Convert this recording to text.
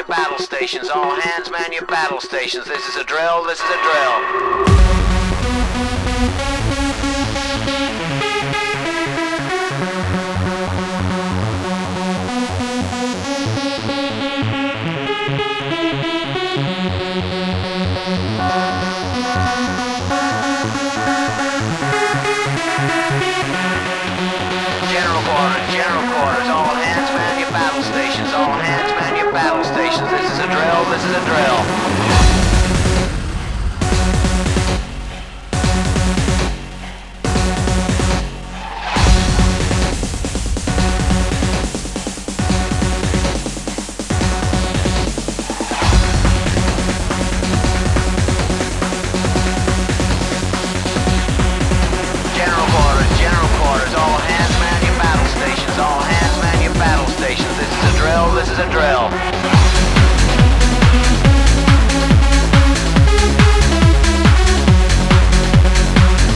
battle stations. All hands man your battle stations. This is a drill, this is a drill. General quarters, all hands man your battle stations, all hands man your battle stations. This is a drill, this is a drill. General quarters, all hands man your battle stations, all hands man your battle stations. This is a drill, this is a drill.